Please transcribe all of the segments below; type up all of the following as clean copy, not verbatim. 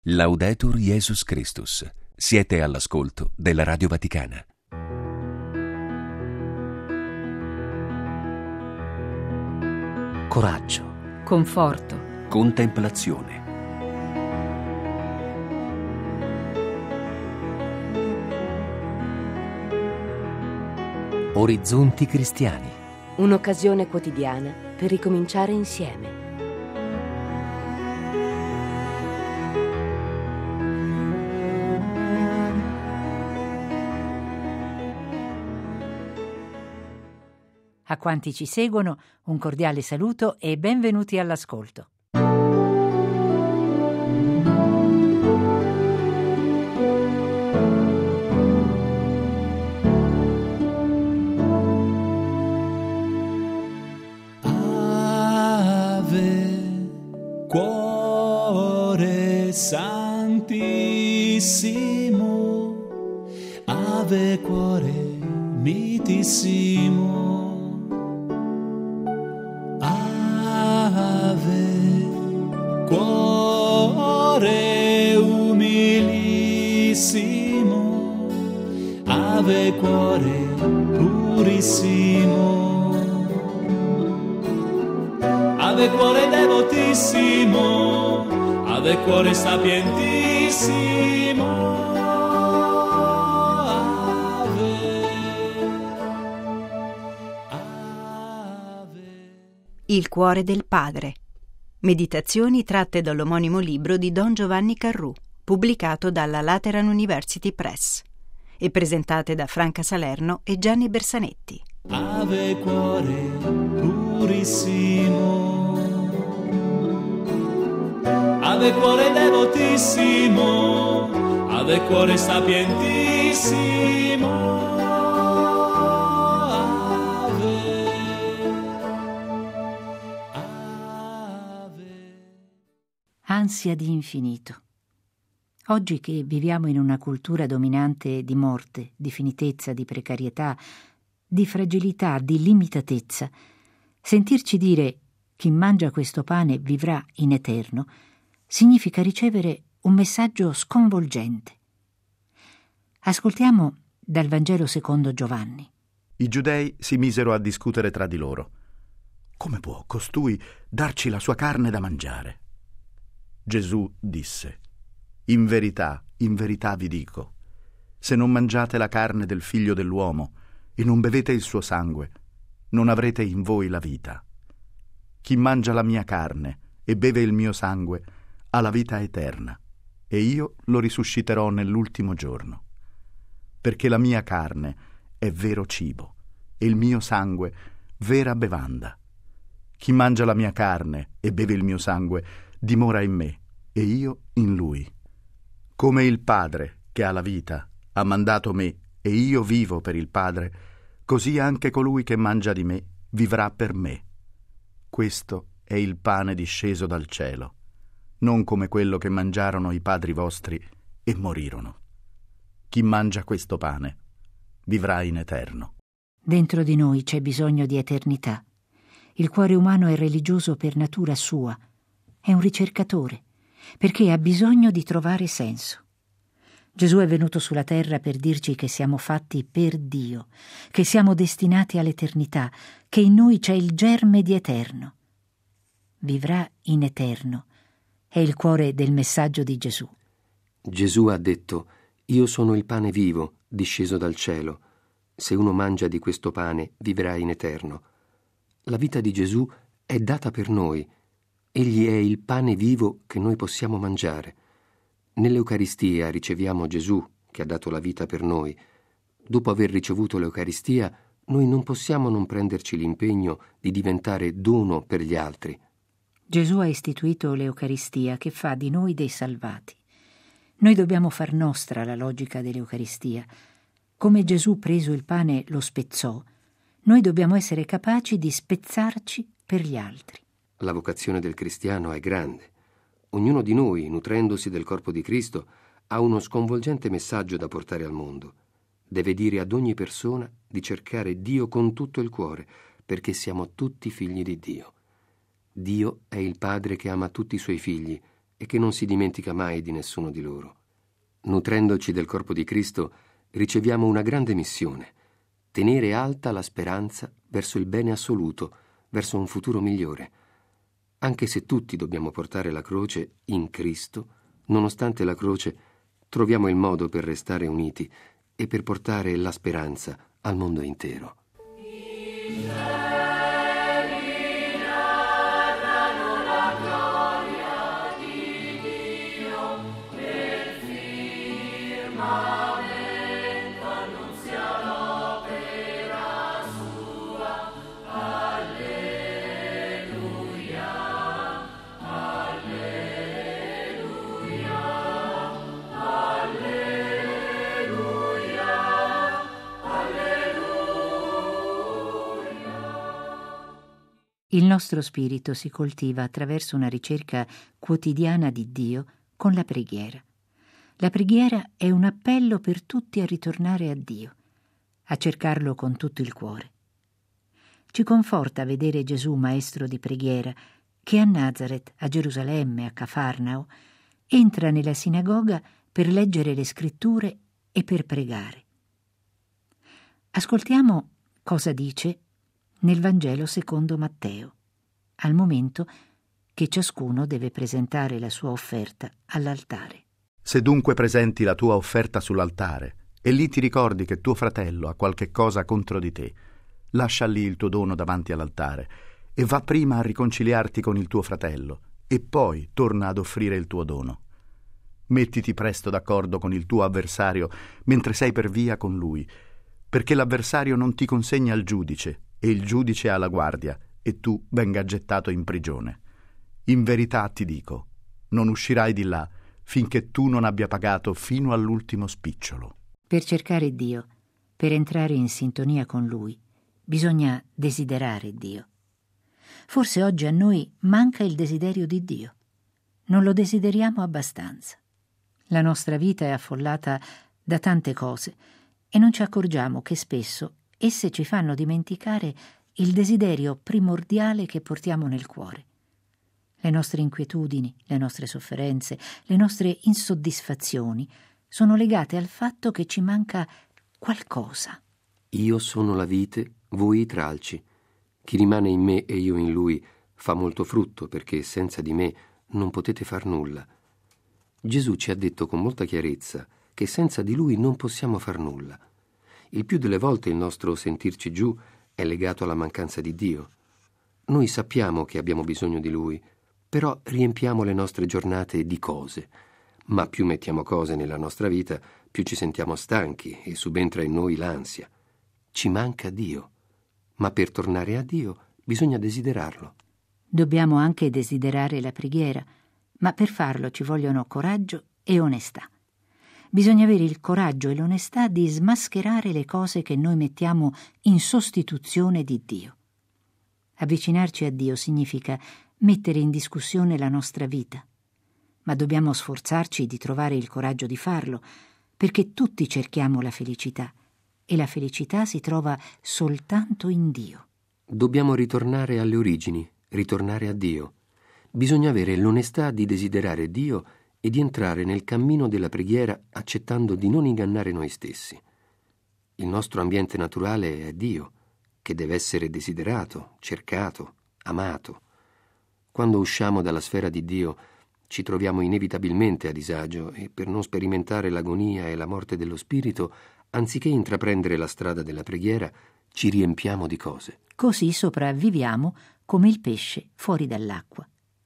Laudetur Jesus Christus. Siete all'ascolto della Radio Vaticana. Coraggio, conforto, Contemplazione. orizzonti cristiani. un'occasione quotidiana per ricominciare insieme. A quanti ci seguono, un cordiale saluto e benvenuti all'ascolto. Ave, cuore santissimo, Ave, cuore mitissimo. Cuore umilissimo, Ave, cuore purissimo, Ave, cuore devotissimo, Ave, cuore sapientissimo, Ave. Il cuore del Padre. Meditazioni tratte dall'omonimo libro di Don Giovanni Carrù, pubblicato dalla Lateran University Press, e presentate da Franca Salerno e Gianni Bersanetti. Ave, cuore purissimo, Ave, cuore devotissimo, Ave, cuore sapientissimo, Ansia di infinito. Oggi che viviamo in una cultura dominante di morte, di finitezza, di precarietà, di fragilità, di limitatezza, sentirci dire chi mangia questo pane vivrà in eterno significa ricevere un messaggio sconvolgente. Ascoltiamo dal Vangelo secondo Giovanni. I giudei si misero a discutere tra di loro. Come può costui darci la sua carne da mangiare? Gesù disse: in verità vi dico, se non mangiate la carne del Figlio dell'uomo e non bevete il suo sangue, non avrete in voi la vita. Chi mangia la mia carne e beve il mio sangue ha la vita eterna, e io lo risusciterò nell'ultimo giorno. Perché la mia carne è vero cibo e il mio sangue vera bevanda. Chi mangia la mia carne e beve il mio sangue dimora in me e io in lui. Come il Padre, che ha la vita, ha mandato me e io vivo per il Padre, così anche colui che mangia di me vivrà per me. Questo è il pane disceso dal cielo, non come quello che mangiarono i padri vostri e morirono. Chi mangia questo pane vivrà in eterno. Dentro di noi c'è bisogno di eternità. Il cuore umano è religioso per natura sua, è un ricercatore, perché ha bisogno di trovare senso. Gesù è venuto sulla terra per dirci che siamo fatti per Dio, che siamo destinati all'eternità, che in noi c'è il germe di eterno. Vivrà in eterno è il cuore del messaggio di Gesù. Gesù ha detto: io sono il pane vivo, disceso dal cielo. Se uno mangia di questo pane, vivrà in eterno. La vita di Gesù è data per noi. Egli è il pane vivo che noi possiamo mangiare. Nell'Eucaristia riceviamo Gesù, che ha dato la vita per noi. Dopo aver ricevuto l'Eucaristia, noi non possiamo non prenderci l'impegno di diventare dono per gli altri. Gesù ha istituito l'Eucaristia, che fa di noi dei salvati. Noi dobbiamo far nostra la logica dell'Eucaristia. Come Gesù, preso il pane, lo spezzò, noi dobbiamo essere capaci di spezzarci per gli altri. La vocazione del cristiano è grande. Ognuno di noi, nutrendosi del corpo di Cristo, ha uno sconvolgente messaggio da portare al mondo. Deve dire ad ogni persona di cercare Dio con tutto il cuore, perché siamo tutti figli di Dio. Dio è il Padre che ama tutti i suoi figli e che non si dimentica mai di nessuno di loro. Nutrendoci del corpo di Cristo, riceviamo una grande missione: tenere alta la speranza verso il bene assoluto, verso un futuro migliore. Anche se tutti dobbiamo portare la croce in Cristo, nonostante la croce, troviamo il modo per restare uniti e per portare la speranza al mondo intero. Il nostro spirito si coltiva attraverso una ricerca quotidiana di Dio con la preghiera. La preghiera è un appello per tutti a ritornare a Dio, a cercarlo con tutto il cuore. Ci conforta vedere Gesù maestro di preghiera che a Nazaret, a Gerusalemme, a Cafarnao, entra nella sinagoga per leggere le scritture e per pregare. Ascoltiamo cosa dice nel Vangelo secondo Matteo, al momento che ciascuno deve presentare la sua offerta all'altare. Se dunque presenti la tua offerta sull'altare e lì ti ricordi che tuo fratello ha qualche cosa contro di te, lascia lì il tuo dono davanti all'altare e va prima a riconciliarti con il tuo fratello e poi torna ad offrire il tuo dono. Mettiti presto d'accordo con il tuo avversario mentre sei per via con lui, perché l'avversario non ti consegna al giudice e il giudice alla guardia e tu venga gettato in prigione. In verità ti dico, non uscirai di là finché tu non abbia pagato fino all'ultimo spicciolo. Per cercare Dio, per entrare in sintonia con Lui, bisogna desiderare Dio. Forse oggi a noi manca il desiderio di Dio. Non lo desideriamo abbastanza. La nostra vita è affollata da tante cose e non ci accorgiamo che spesso esse ci fanno dimenticare il desiderio primordiale che portiamo nel cuore. Le nostre inquietudini, le nostre sofferenze, le nostre insoddisfazioni sono legate al fatto che ci manca qualcosa. Io sono la vite, voi i tralci. Chi rimane in me e io in lui fa molto frutto, perché senza di me non potete far nulla. Gesù ci ha detto con molta chiarezza che senza di lui non possiamo far nulla. Il più delle volte il nostro sentirci giù è legato alla mancanza di Dio. Noi sappiamo che abbiamo bisogno di Lui, però riempiamo le nostre giornate di cose. Ma più mettiamo cose nella nostra vita, più ci sentiamo stanchi e subentra in noi l'ansia. Ci manca Dio, ma per tornare a Dio bisogna desiderarlo. Dobbiamo anche desiderare la preghiera, ma per farlo ci vogliono coraggio e onestà. Bisogna avere il coraggio e l'onestà di smascherare le cose che noi mettiamo in sostituzione di Dio. Avvicinarci a Dio significa mettere in discussione la nostra vita, ma dobbiamo sforzarci di trovare il coraggio di farlo, perché tutti cerchiamo la felicità, e la felicità si trova soltanto in Dio. Dobbiamo ritornare alle origini, ritornare a Dio. Bisogna avere l'onestà di desiderare Dio e di entrare nel cammino della preghiera accettando di non ingannare noi stessi. Il nostro ambiente naturale è Dio, che deve essere desiderato, cercato, amato. Quando usciamo dalla sfera di Dio ci troviamo inevitabilmente a disagio e per non sperimentare l'agonia e la morte dello spirito, anziché intraprendere la strada della preghiera, ci riempiamo di cose. Così sopravviviamo come il pesce fuori dall'acqua.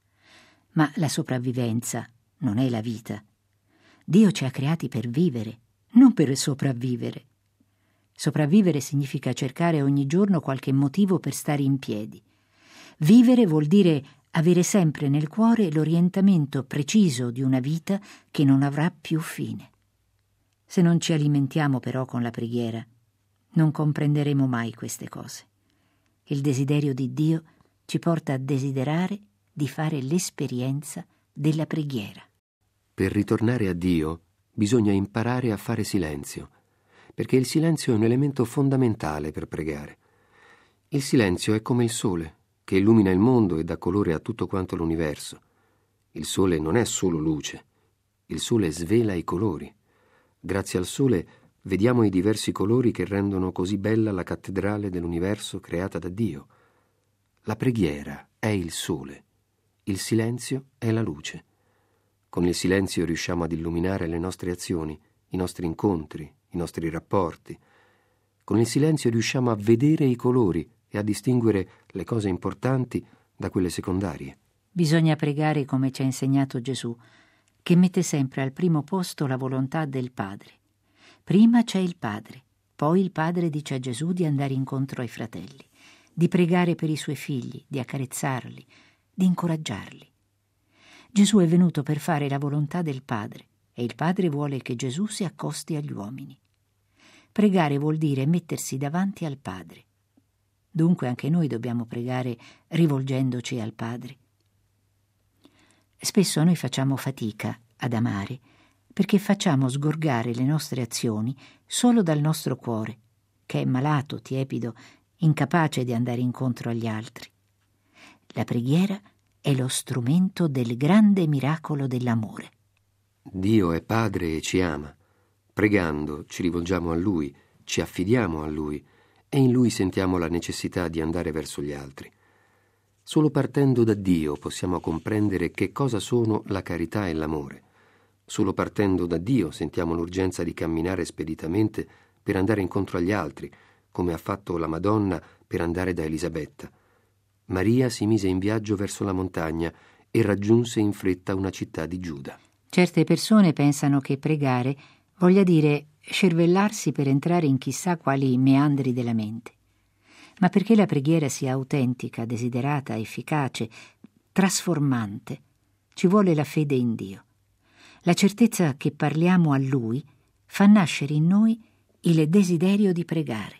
Ma la sopravvivenza non è la vita. Dio ci ha creati per vivere, non per sopravvivere. Sopravvivere significa cercare ogni giorno qualche motivo per stare in piedi. Vivere vuol dire avere sempre nel cuore l'orientamento preciso di una vita che non avrà più fine. Se non ci alimentiamo però con la preghiera, non comprenderemo mai queste cose. Il desiderio di Dio ci porta a desiderare di fare l'esperienza della preghiera. Per ritornare a Dio bisogna imparare a fare silenzio, perché il silenzio è un elemento fondamentale per pregare. Il silenzio è come il sole, che illumina il mondo e dà colore a tutto quanto l'universo. Il sole non è solo luce, il sole svela i colori. Grazie al sole vediamo i diversi colori che rendono così bella la cattedrale dell'universo creata da Dio. La preghiera è il sole, il silenzio è la luce. Con il silenzio riusciamo ad illuminare le nostre azioni, i nostri incontri, i nostri rapporti. Con il silenzio riusciamo a vedere i colori e a distinguere le cose importanti da quelle secondarie. Bisogna pregare come ci ha insegnato Gesù, che mette sempre al primo posto la volontà del Padre. Prima c'è il Padre, poi il Padre dice a Gesù di andare incontro ai fratelli, di pregare per i suoi figli, di accarezzarli, di incoraggiarli. Gesù è venuto per fare la volontà del Padre e il Padre vuole che Gesù si accosti agli uomini. Pregare vuol dire mettersi davanti al Padre. Dunque anche noi dobbiamo pregare rivolgendoci al Padre. Spesso noi facciamo fatica ad amare perché facciamo sgorgare le nostre azioni solo dal nostro cuore, che è malato, tiepido, incapace di andare incontro agli altri. La preghiera è lo strumento del grande miracolo dell'amore. Dio è Padre e ci ama. Pregando ci rivolgiamo a Lui, ci affidiamo a Lui e in Lui sentiamo la necessità di andare verso gli altri. Solo partendo da Dio possiamo comprendere che cosa sono la carità e l'amore. Solo partendo da Dio sentiamo l'urgenza di camminare speditamente per andare incontro agli altri, come ha fatto la Madonna per andare da Elisabetta. Maria si mise in viaggio verso la montagna e raggiunse in fretta una città di Giuda. Certe persone pensano che pregare voglia dire scervellarsi per entrare in chissà quali meandri della mente. Ma perché la preghiera sia autentica, desiderata, efficace, trasformante, ci vuole la fede in Dio. La certezza che parliamo a Lui fa nascere in noi il desiderio di pregare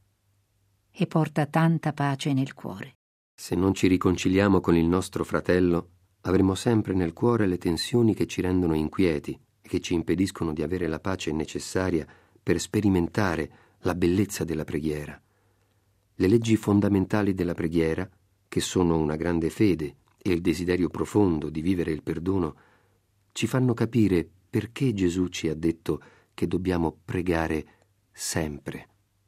e porta tanta pace nel cuore. Se non ci riconciliamo con il nostro fratello, avremo sempre nel cuore le tensioni che ci rendono inquieti e che ci impediscono di avere la pace necessaria per sperimentare la bellezza della preghiera. Le leggi fondamentali della preghiera, che sono una grande fede e il desiderio profondo di vivere il perdono, ci fanno capire perché Gesù ci ha detto che dobbiamo pregare sempre.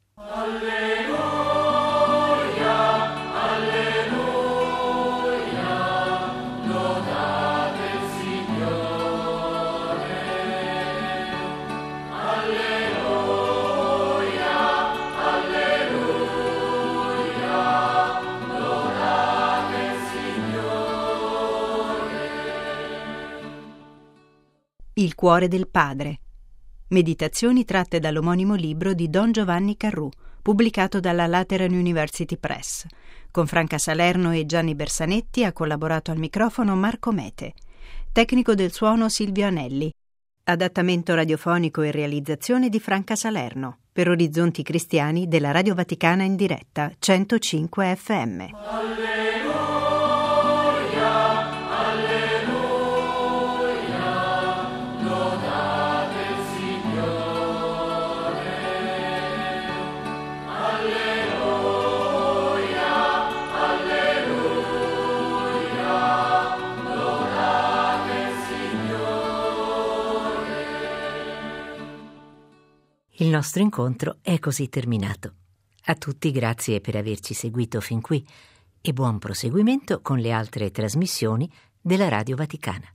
Il cuore del padre. Meditazioni tratte dall'omonimo libro di Don Giovanni Carrù, pubblicato dalla Lateran University Press. Con Franca Salerno e Gianni Bersanetti ha collaborato al microfono Marco Mete. Tecnico del suono Silvio Anelli. Adattamento radiofonico e realizzazione di Franca Salerno. Per Orizzonti Cristiani della Radio Vaticana in diretta 105 FM. Il nostro incontro è così terminato. A tutti grazie per averci seguito fin qui e buon proseguimento con le altre trasmissioni della Radio Vaticana.